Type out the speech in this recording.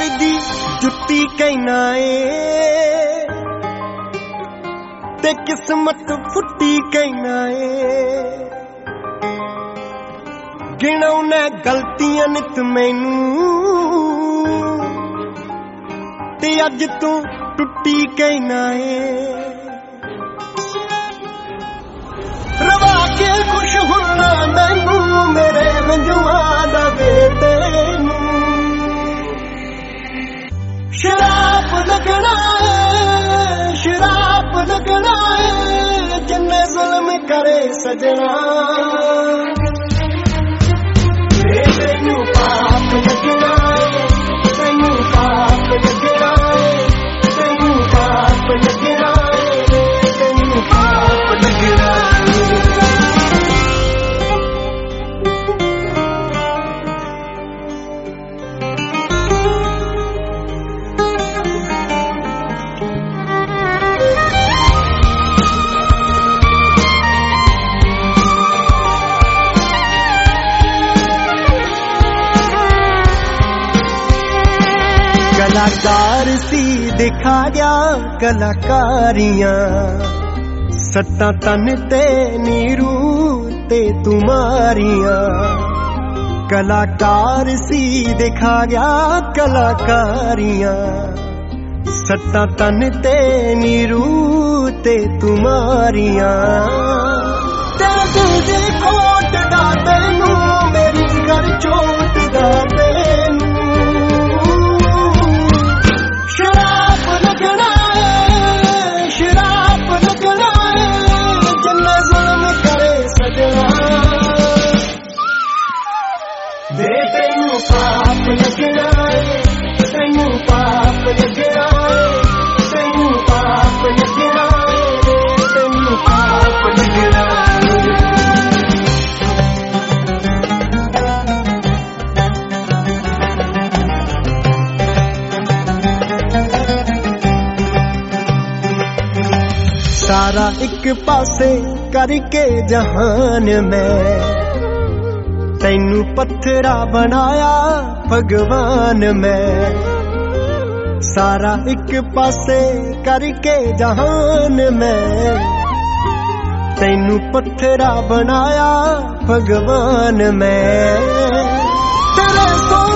दी जुत्ती कहना ए ते किस्मत फुट्टी कहना ए गिनौना गलतियां नित मैनू ते अज तू टुट्टी कहना ए रवा के खुश होना मैनू मेरे मंजुआ दा बेटे शराब लगना है जिन्ने जुल्म करे सजना तेनू पाप लगना है तेनू पाप लगना है तेनू पाप लगना है तेनू पाप लगना है। कलाकार सी दिखा गया कलाकारियां सट्टा तन ते नीरू ते तुम्हारियां कलाकार सी दिखा गया कलाकारियां सट्टा तन ते नीरू ते तुम्हारियां तेरे कोट दा तेनू मेरी घर चोट दा तेनू शराब लगना है जिन्ना जुल्म करे सजना दे तेनू पाप लगना है तेनू पाप लगना है तेनू पाप लगना है तेनू पाप लगना है। सारा एक पासे करके जहान में तैनू पत्थरा बनाया भगवान में सारा एक पासे करके जहान में तैनू पत्थरा बनाया भगवान में तेरे